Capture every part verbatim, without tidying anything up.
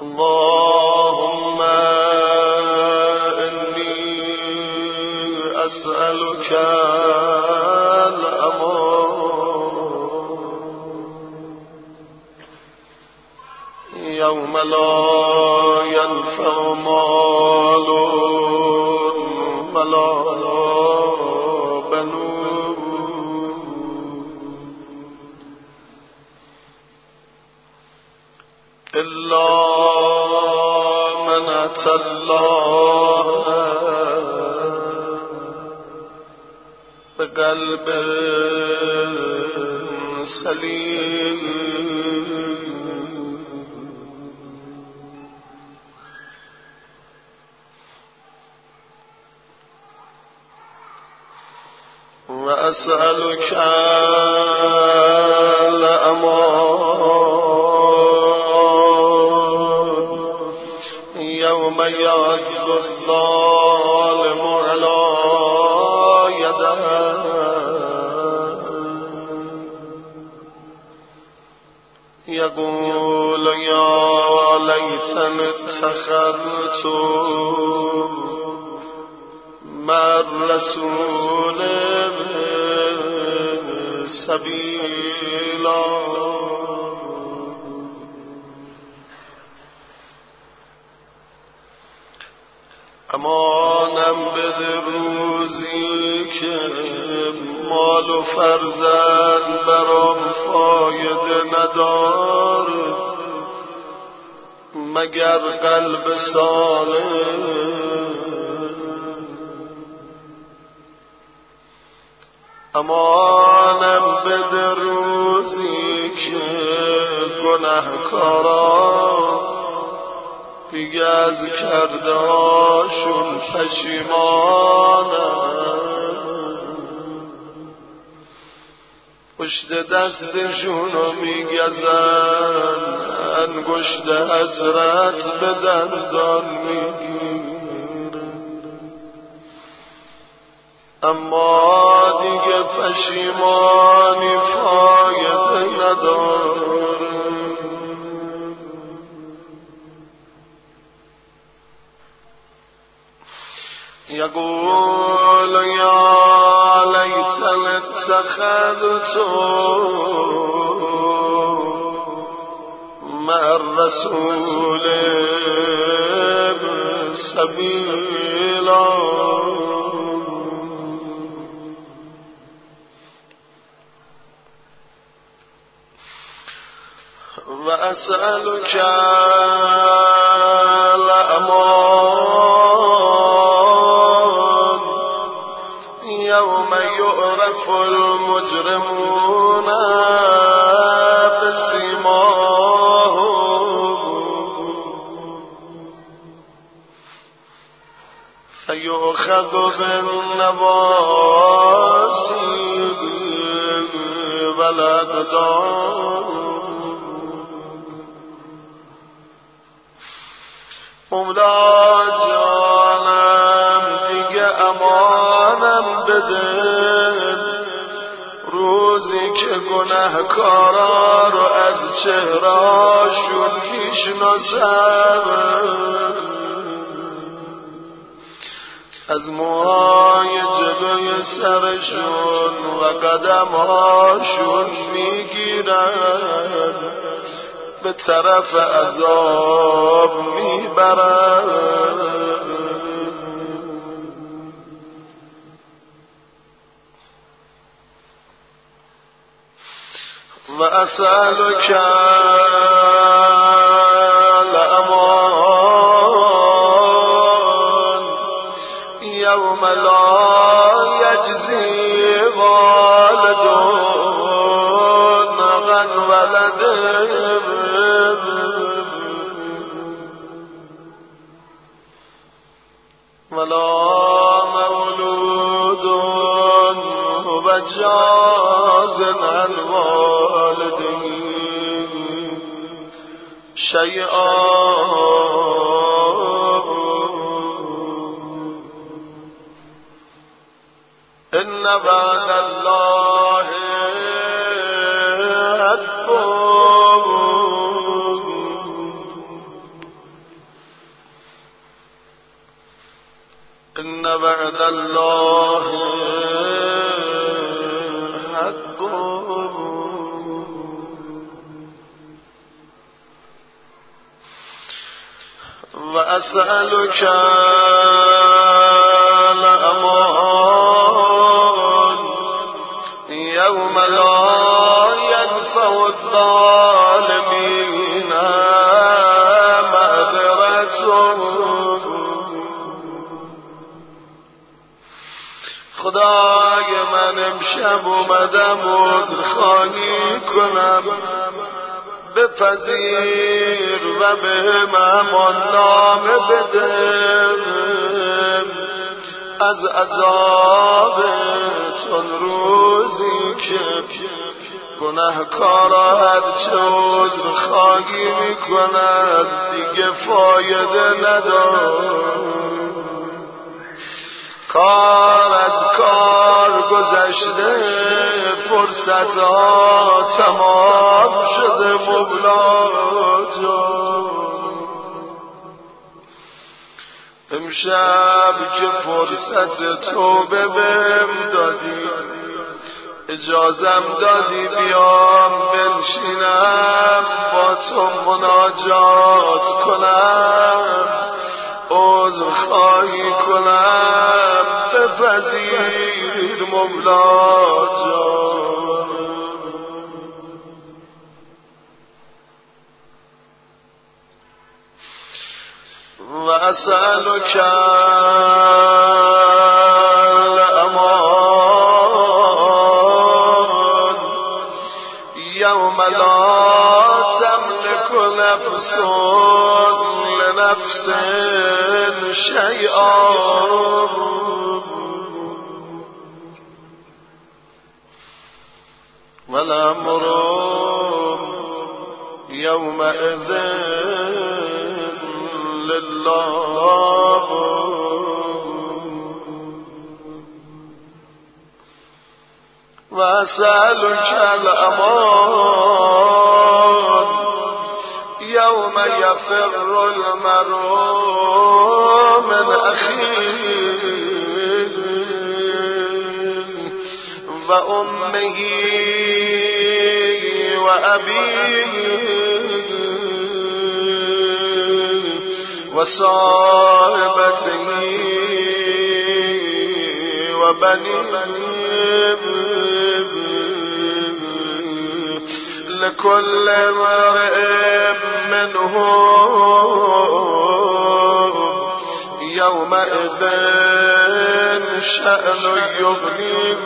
اللهم إني أسألك يوم لا ينفع مال ولا بنون إلا من أتى الله بقلب سليم وأسألك الأمان يوم يعض الظالم على يديه يقول يا ليتني اتخذت مع الرسول سبيلا امانم بده روزی که مال و فرزند برام فایده نداره مگر قلب صالح. امانم بده روزی که گناهکاران دیگه از کردهاشون پشیمانن پشت دستشونو میگزن انگشت حسرت به دندان میگیرن اما دیگه پشیمانی فایده نداره. يقول يا ليتني اتخذت مع الرسول سبيلا وأسألك الأمان يوم يعرف المجرمون بسيماهم فيؤخذ بالنواصي والأقدام مولا جانم دیگه امانم بده روزی که گناهکارا رو از چهرهاشون میشناسم از موهای جلوی سرشون و قدمهاشون میگیرن به طرف عذاب میبرن. و اسألک الامان یوم لا یجزی والدون عن ولده ولا مولود هو جاز عن والده شيئا إن وعد الله حق إن وعد الله حق وأسألك الأمان يوم لا ينفع الظالمين معذرتهم. خدای من امشب اومدم عذرخواهی کنم، بپذیر و به امان نامه بده از عذاب چون روزی که گناهکارا هرچه عذرخواهی میکند دیگه فایده ندارد. کار از کار گذشته، فرصت ها تمام شده مولا جان. امشب که فرصت توبه بهم دادی، اجازم دادی بیام بنشینم با تو مناجات کنم، عذر خواهی کنم، بپذیر مولا جان. و اسألک الامان یوم لا تملك نفس لنفس شیئا والأمر يومئذ لله. وأسألك الأمان يوم يفر المرء من أخيه وأمه وأبيه وصاحبته وبنيه، لكل امرئ منهم يومئذ شأن يغنيه.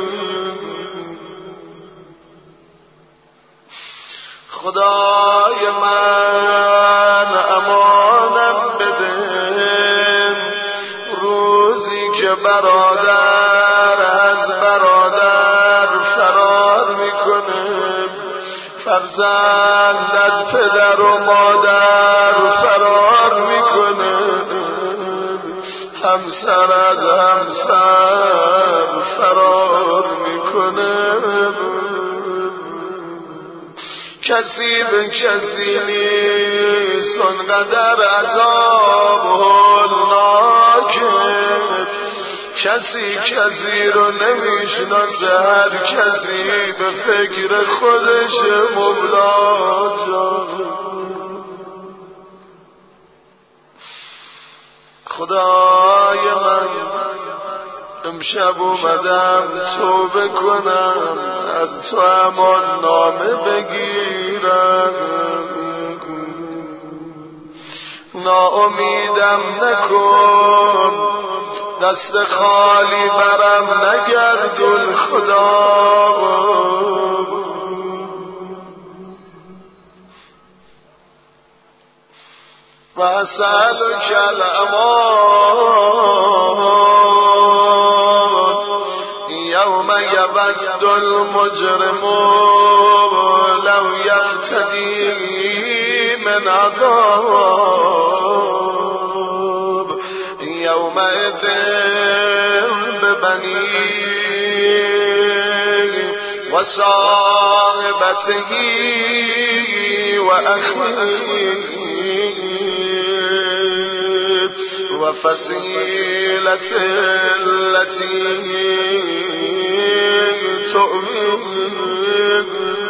خدای من امانم بده روزی که برادر از برادر فرار میکنه، فرزند از پدر و مادر فرار میکنه، همسر از همسر فرار میکنه، کسی به کسی نیست اونقدر عذاب هولناکه، کسی کسی رو نمیشناسه، هر کسی به فکر خودش مولا جان. خدای من امشب اومدم توبه کنم، از تو امان نامه بگیرم، ناامیدم نکن، دست خالی برم نگردون خدا. و اسألک الامان یوم یود المجرم لو یفتدی من عذاب یومئذ ببنیه و صاحبته و اخیه و وفصيلة التي تؤويك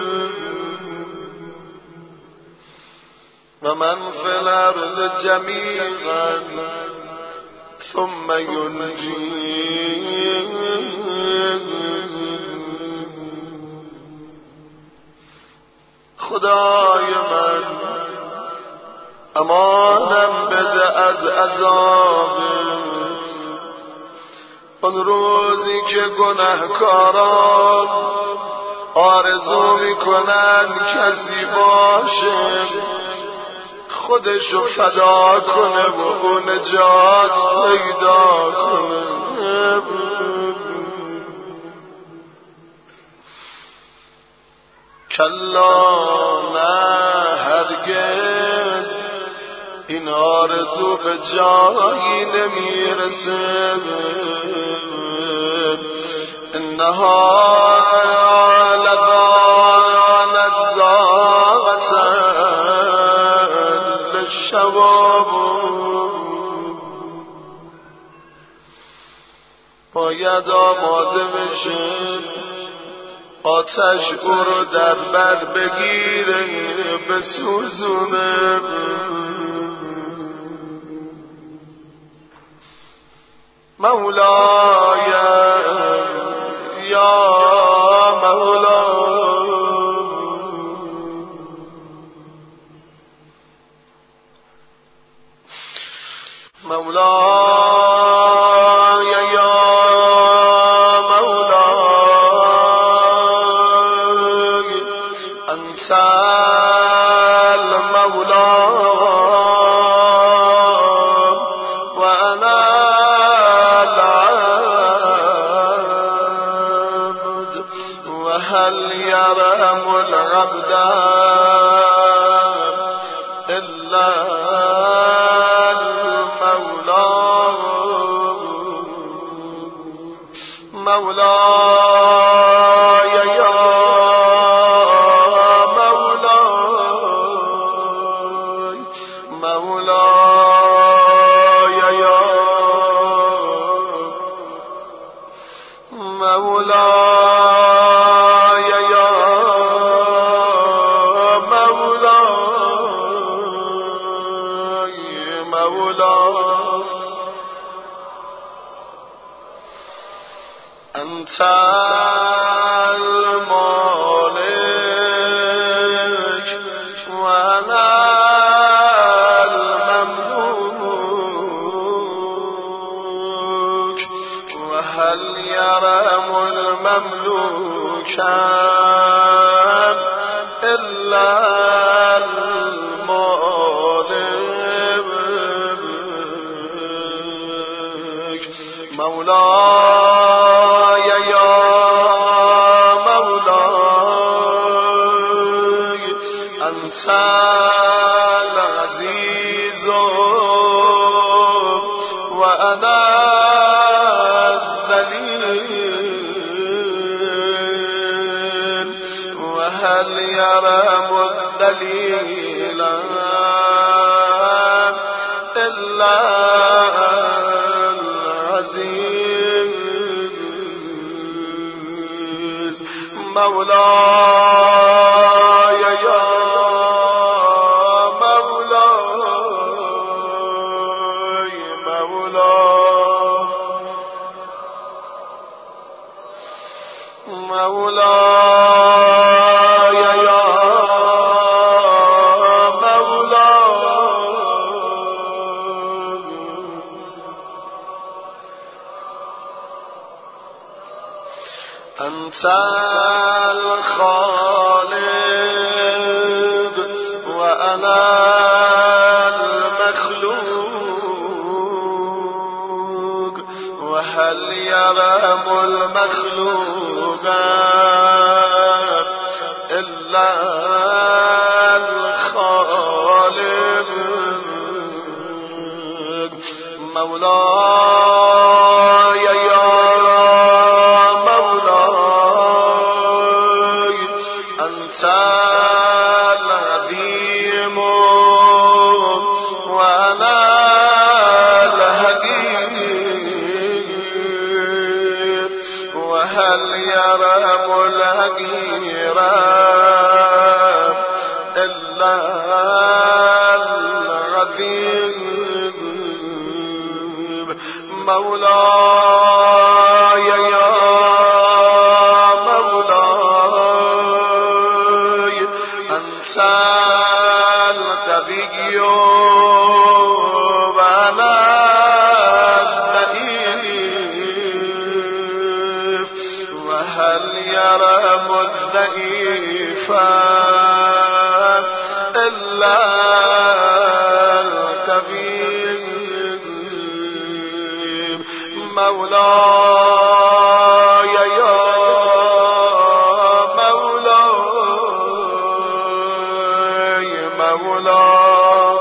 ومن في الأرض جميعا ثم ينجيك خدای من امانم بده از عذابت اون روزی که گناهکاران آرزو میکنن کسی باشه خودشو فدا کنه و او نجات پیدا کنه. کلا نه هرگز این آرزو به جایی نمیرسه. انها لذا نزاغة للشواب باید آماده بشه آتش او رو در بر بگیره بسوزونه. مولای یا مولا مولای یا مولای انت المولا و انا العبد و هل یرحم العبد الا مولاي يا مولاي مولاي يا مولاي يا مولاي مولاي أنت المالك وأنا المملوك وهل يرحم المملوك إلا المالك مولاي أنت العزيز وأنا الذليل وهل يرحم الذليل إلا العزيز مولاي يا مولاي يا مولاي أنت الخالق وأنا المخلوق وهل يرحم المخلوق إلا الخالق مولاي يا مولاي أنت العظيم وأنا الهدي الرقيب مولاي يا مولاي أنت القوي وأنا الضعيف وهل يرم الضعيف إلا القوي مولاي يا مولاي مولاي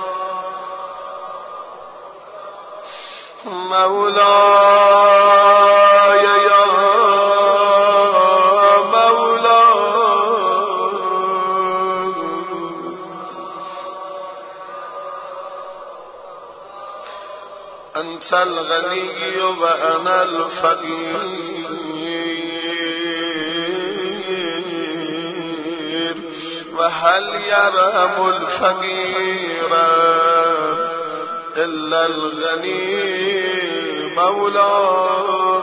مولاي يا أنت الغني وأنا الفقير وهل يرحم الفقير إلا الغني مولاه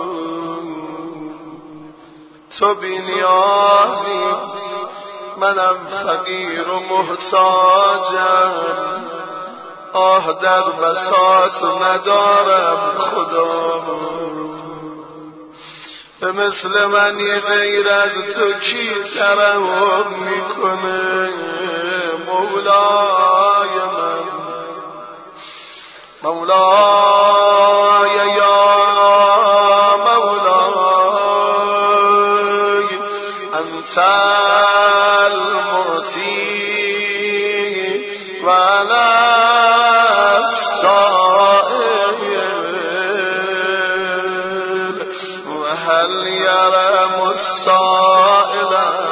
تو بنیازی منم فقیر و محتاجم آه در بساط ندارم خدا به مثل منی غیر از تو کی ترحم میکنه مولای من مولای یا مولای انت المعطی و انا هل يرم السائل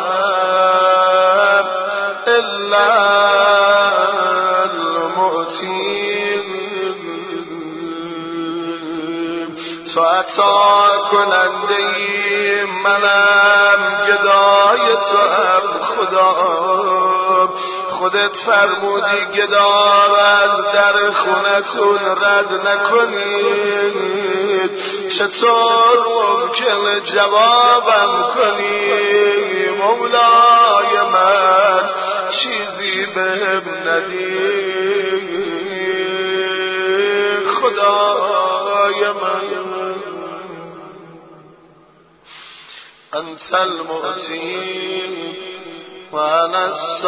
إلا المعطي تو عطا کننده منم گدای تو هم خدا خودت فرمودی گدار از در خونتون رد نکنید چطور ممکن جوابم کنی مولای من چیزی بهم ندی خدای من انت المعطی و انا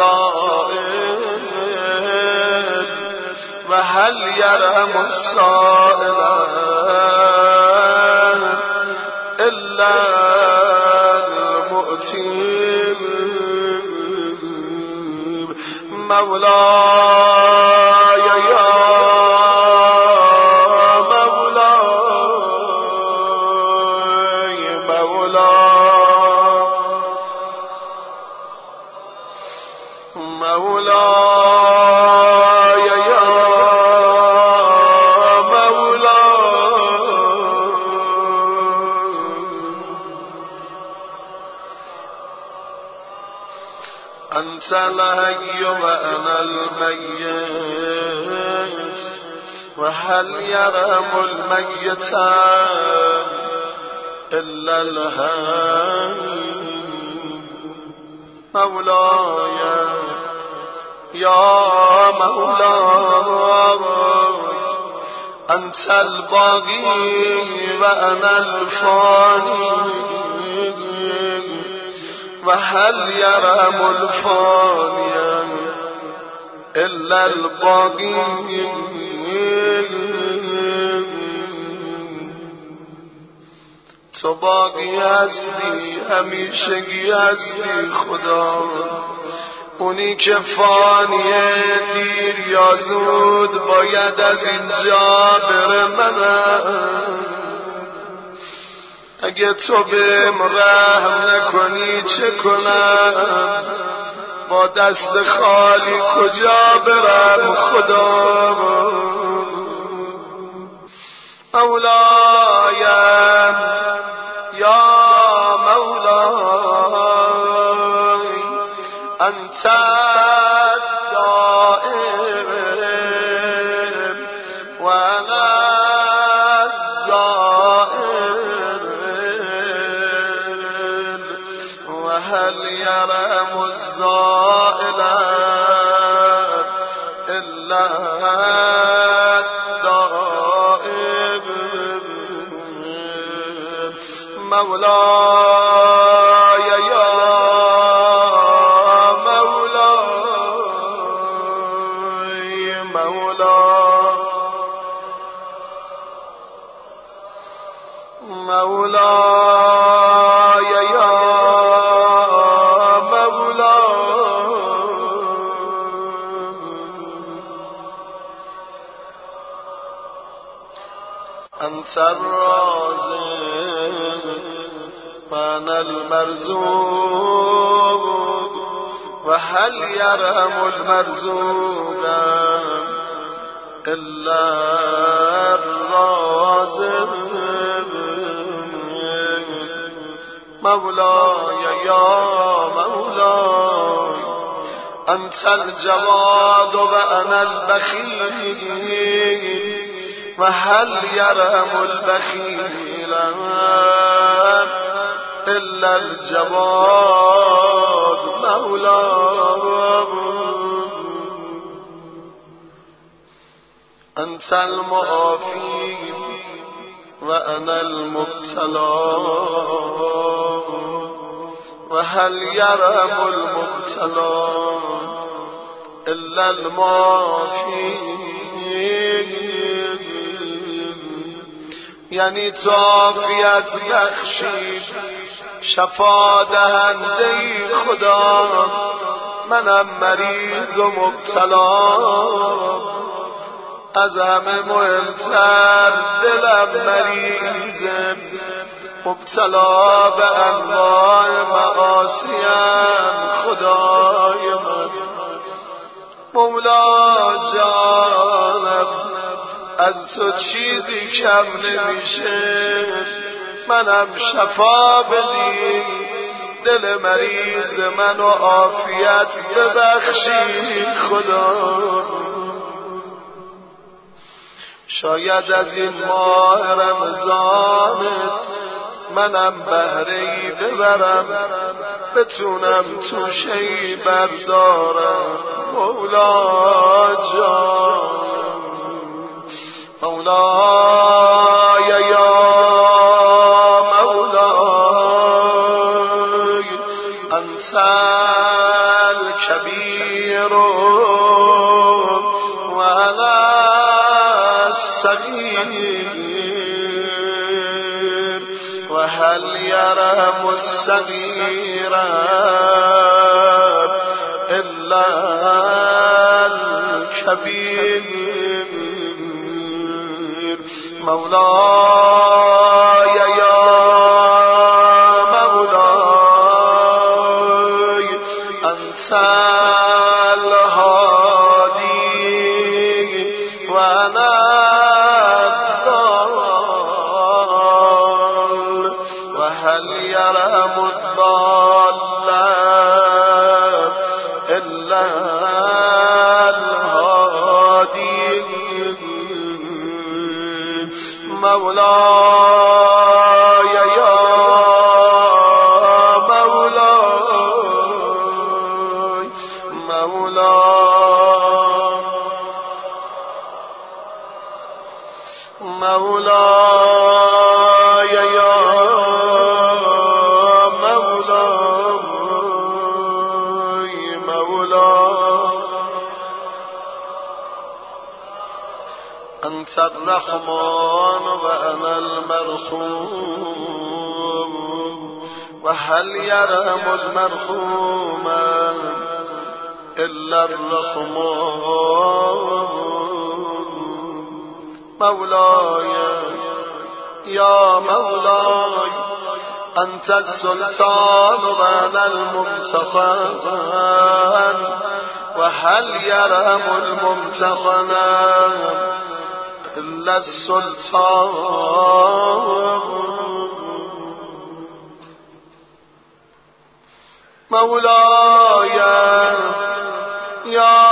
السائل و هل یرحم السائل إلا المؤتي مولاي يا مولاي مولاي مولاي يا أنت الحي وأنا الميت وهل يرحم الميت إلا الحي مولاي يا مولاي أنت الباقي وأنا الفاني وهل يرحم الفاني إلا الباقي تو باقی هستی همیشگی هستی خدا اونی که فانیه دیر یا زود باید از اینجا بره منم اگه تو بهم رحم نکنی چه کنم با دست خالی کجا برم خدا مولایم یا مولاي أنت الدائم الدائم مولاي يا مولاي مولاي مولاي يا أنت الرازق وأنا المرزوق وهل يرحم المرزوق إلا الرازق مولاي يا مولاي أنت الجواد وأنا البخيل وهل يرحم البخيل إلا الجواد مولاي أنت المعافي وأنا المبتلى وهل يرحم المبتلى إلا المعافي یعنی تو عافیت بخشی شفا دهنده خدا منم مریض و مبتلا از همه مهمتر دلم مریضم مبتلا به انواع معاصیم خدای من مولا جانم از تو چیزی کم نمیشه منم شفا بدی دل مریض منو عافیت ببخشی خدا شاید از این ماه رمضانت منم بهره‌ای ببرم بتونم توشه‌ای بردارم مولا جان مولاي يا مولاي أنت الكبير وأنا الصغير وهل يرحم الصغير إلا الكبير مولاي يا مولاي أنت الهادي وأنا الضال وهل يرحم الضال إلا الهادي مولاي يا مولاي مولاي مولاي يا مولاي مولاي أنت الرحمن وأنا المرحوم وهل يرحم المرحوم إلا الرحمن مولاي يا مولاي أنت السلطان وأنا الممتحن وهل يرحم الممتحن إلا السلطان مولاي يا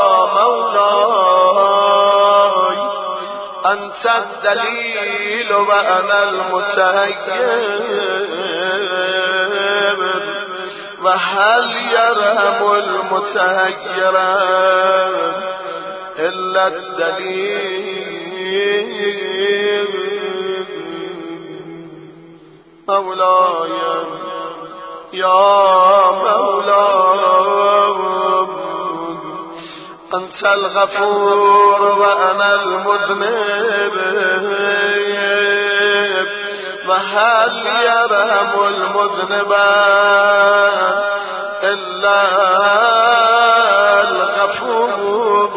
مولاي أنت الدليل وأنا المتهيب وهل يرحم المتهيب إلا الدليل مولاي يا مولاي أنت الغفور وأنا المذنب وهل يرحم المذنب إلا الغفور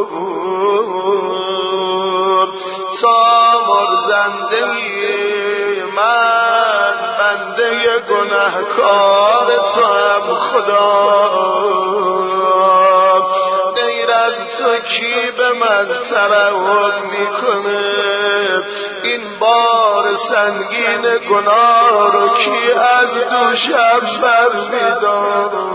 سامر زنده من بنده گناهکار توام خدا غیر از تو کی به من ترحم میکنه این بار سنگین گناه رو کی از دوشم بر میداره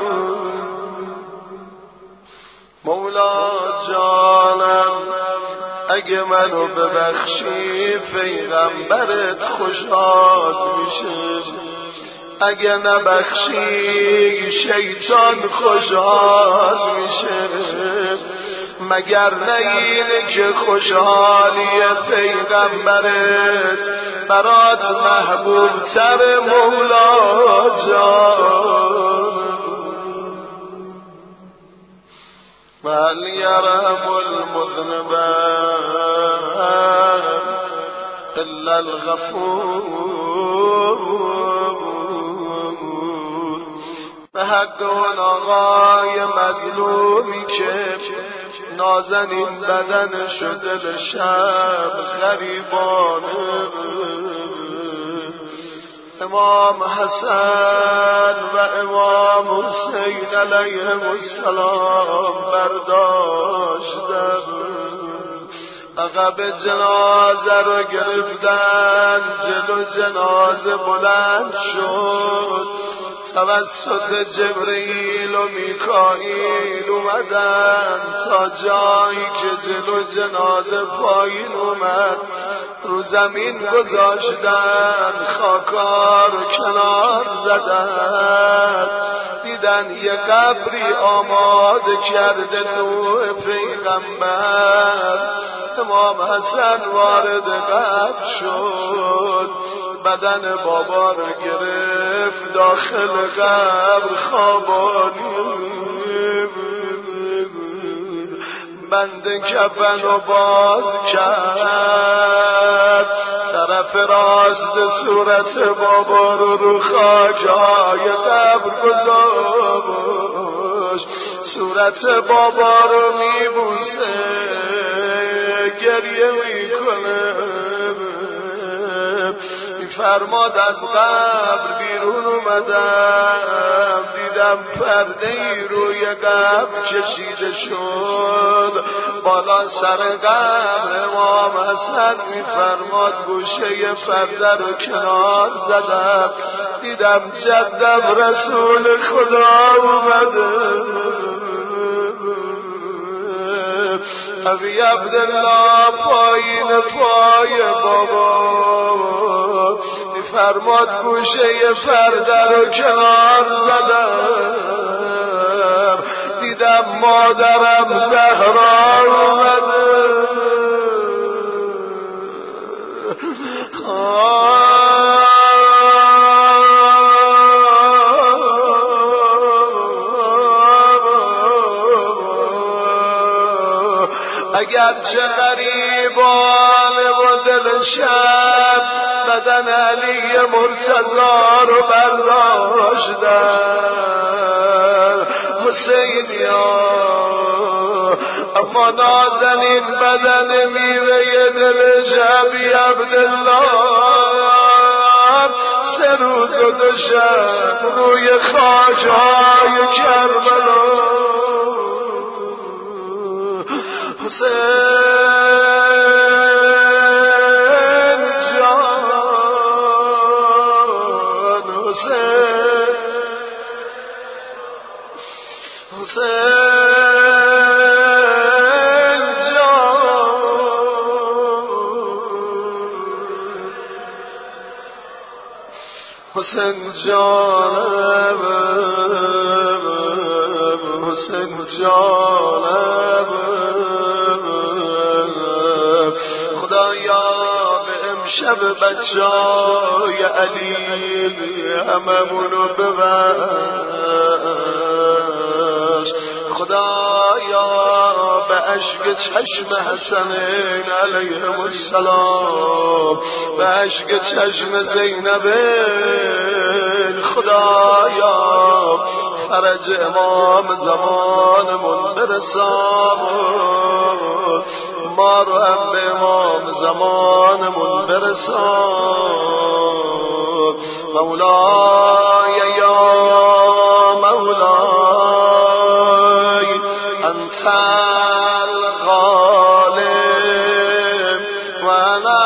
مولا جانم اگه منو ببخشی پیغمبرت خوشحال میشه اگه نبخشی شیطان خوشحال میشه مگر نه اینه که خوشحالی پیغمبرت برات محبوب تر مولا جان وهل يرحم المذنب إلا الغفور به حق اون آقای مظلومی که نازنین بدن شده شب غریبانه امام حسن و امام حسین علیهم السلام برداشتن عقب جنازه رو گرفتن جلو جنازه بلند شد توسط جبرئیل و میکائیل اومدن تا جایی که جلو جنازه پایین اومد رو زمین گذاشتن خاکار کنار زدن دیدن یه قبری آماده کرده نوح پیغمبر امام حسن وارد قبر شد بدن بابا رو گرفت داخل قبر خوابانی بند کفن رو باز کرد طرف راست صورت بابا رو رو خاکای قبر گذاشت صورت بابا رو میبوسه گریه میکنه فرماد از قبر بیرون اومدم دیدم پرده ای روی قبر کشیده شد بالا سر قبر امام حسن میفرماد گوشه پرده رو کنار زدم دیدم جدم رسول خدا اومده ابی عبدالله پایین پای بابا فرماد گوشه پرده رو کنار زدم دیدم مادرم زهرا اومده اگر چه غریبانه و دل شب بدن علی مرتضی رو برداشتن حسینیا اما نازنین بدن میوه دل شبی عبدالله سه روز و دو شب روی خاکهای کربلا حسین جان حسین حسین جان حسین جانم حسین جانم شب بچای علی هممونو ببخش خدایا به عشق چشم حسنین علیهم السلام به عشق چشم زینبین خدایا فرج امام زمانمون برسان ما رو هم به امام زمانمون برسان مولای یا مولای انت الغالب و انا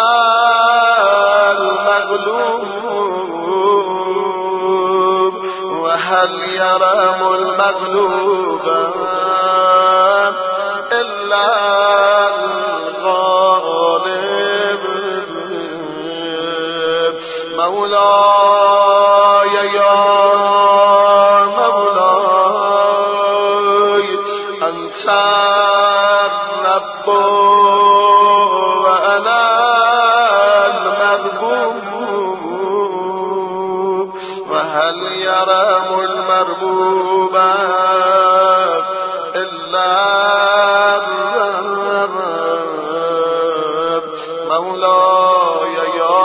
المغلوب و هل یرم المغلوب الا الغالب مولاي يا مولاي أنت الرب وأنا المربوب وهل يرام المربوب إلا الرب مولاي يا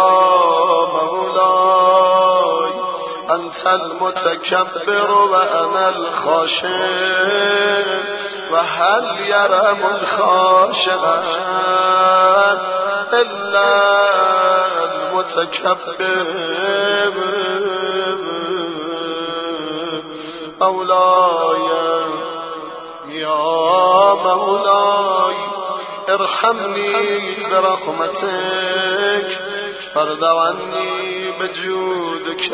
مولاي أنت المتكبر وأنا الخاشع وهل يرم الخاشع إلا المتكبر مولاي يا مولاي ارحمني برحمتك فاردعني بجودك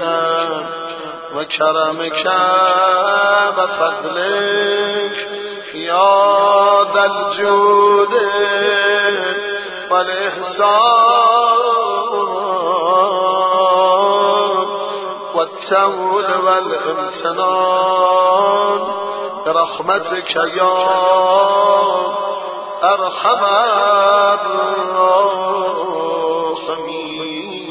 وكرمك وفضلك يا ذا الجود والإحسان والتول والامتنان برحمتك يا أرحم الراحمين.